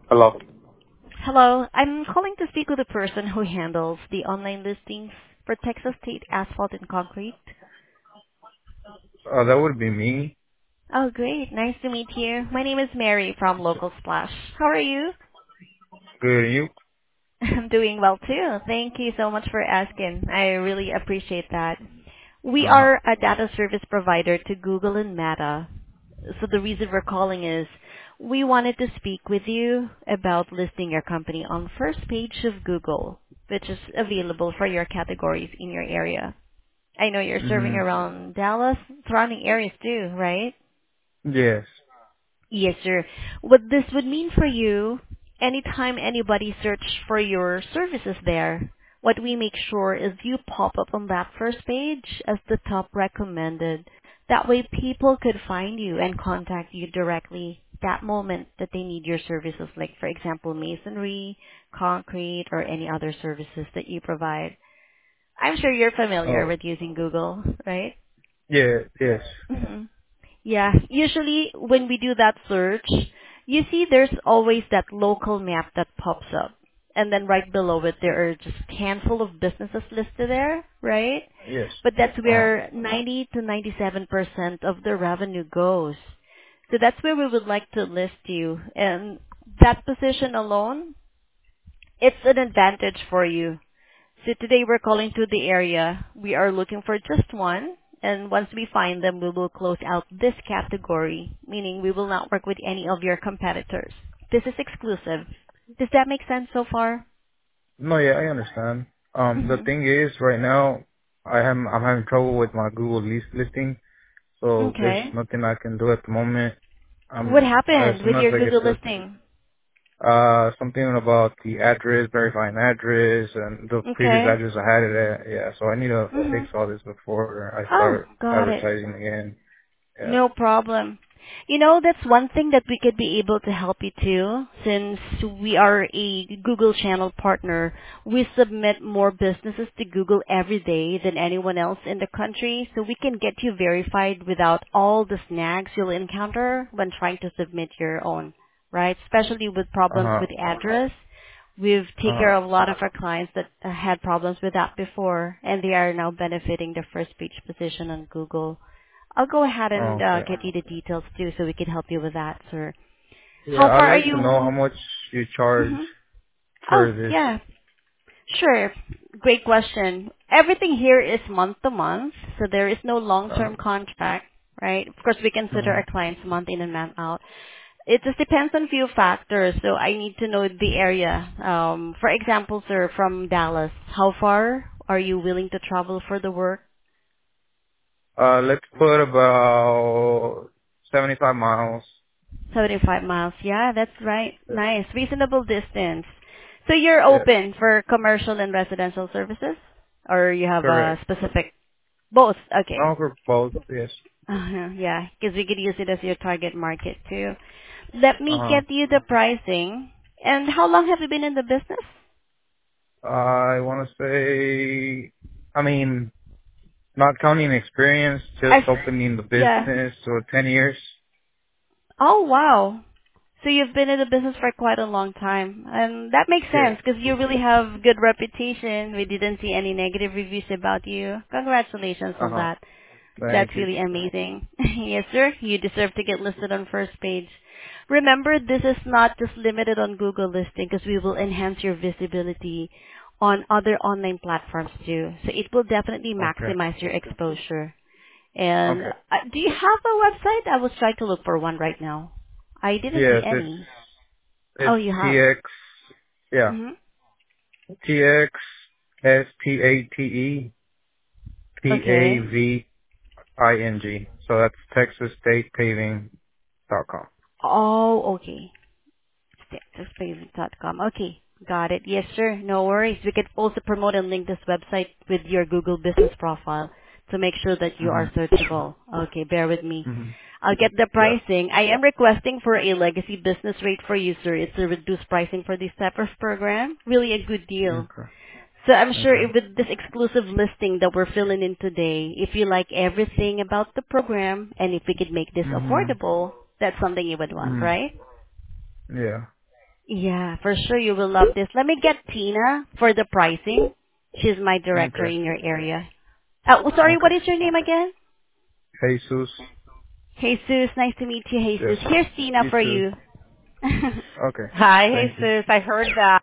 Hello. Hello, I'm calling to speak with the person who handles the online listings for Texas State Asphalt and Concrete. That would be me. Oh, great. Nice to meet you. My name is Mary from Local Splash. How are you? Good. And you? I'm doing well too. Thank you so much for asking. I really appreciate that. We Uh huh. are a data service provider to Google and Meta. So the reason we're calling is we wanted to speak with you about listing your company on first page of Google, which is available for your categories in your area. I know you're serving Mhm. around Dallas, surrounding areas too, right? Yes. Yes, sir. What this would mean for you, anytime anybody search for your services there, what we make sure is you pop up on that first page as the top recommended. That way people could find you and contact you directly that moment that they need your services, like for example, masonry, concrete, or any other services that you provide. I'm sure you're familiar Oh. with using Google, right? Yeah. Yes. Mhm. Yeah, usually when we do that search, you see there's always that local map that pops up. And then right below it, there are just handful of businesses listed there, right? Yes. But that's Uh huh. where 90 to 97% of the revenue goes. So that's where we would like to list you. And that position alone, it's an advantage for you. So today we're calling to the area. We are looking for just one, and once we find them, we will close out this category, meaning we will not work with any of your competitors. This is exclusive. Does that make sense so far? No. Yeah. I understand. The Hmm. thing is, right now, I'm having trouble with my Google listing, so there's Okay. nothing I can do at the moment. What As happened soon with as your I get Google the listing? something about the address, verifying address, and the previous Okay. address I had it at. Yeah. So I need to Hmm. fix all this before I Oh, start got it. advertising again. Yeah. No problem. You know, that's one thing that we could be able to help you too. Since we are a Google channel partner, we submit more businesses to Google every day than anyone else in the country, so we can get you verified without all the snags you'll encounter when trying to submit your own, right? Especially with Uh problems huh. with address. We've taken Uh care of a lot of our clients that had problems with that before, and they are now benefiting the first page position on Google. I'll go ahead and huh. Okay. get you the details too, so we can help you with that, sir. Yeah, How I'd far are like to you? know how much you charge Hmm. Oh, for this. yeah, sure. Great question. Everything here is month to month, so there is no Uh, long-term contract, right? Of course, we consider uh, our clients month in and month out. It just depends on few factors, so I need to know the area. For example, sir, from Dallas, how far are you willing to travel for the work? let's put about 75 miles. 75 miles. Yeah, that's right. Nice. Reasonable distance. So you're Yes. open for commercial and residential services? Or you have a Correct. specific? Both. Okay. No, for both. Yes. Yeah, because we could use it as your target market too. Let me Uh, get you the pricing. And how long have you been in the business? I want to say, I mean, not counting experience, just I, opening the yeah. business, so 10 years. Oh, wow. So you've been in the business for quite a long time. And that makes Yeah. sense because you really have good reputation. We didn't see any negative reviews about you. Congratulations on Uh-huh. that. That's Thank you. really amazing. Yes, sir. You deserve to get listed on first page. Remember, this is not just limited on Google listing because we will enhance your visibility on other online platforms too. So it will definitely Okay. maximize your exposure. And Okay. do you have a website? I was trying to look for one right now. I didn't see Yes, any. Oh, it's you have. TX, yeah, Hmm. TX STATE Okay. PAVING. So that's TexasStatePaving.com. Oh, okay. Textpaving.com. Okay. Got it. Yes, sir. No worries. We could also promote and link this website with your Google business profile to make sure that you are Mhm. searchable. Okay, bear with me. Mhm. I'll get the Yeah. pricing. I am requesting for a legacy business rate for you, sir. It's a reduced pricing for this type of program. Really a good deal. Okay. So I'm sure Okay. with this exclusive listing that we're filling in today, if you like everything about the program and if we could make this Mhm. affordable, that's something you would want, Mhm. right? Yeah. Yeah, for sure you will love this. Let me get Tina for the pricing. She's my director Okay. in your area. Sorry, Okay. what is your name again? Jesus. Jesus, nice to meet you, Yes. Jesus. Here's Tina You for too. you. Okay. Hi, Thank you. Jesus. I heard that.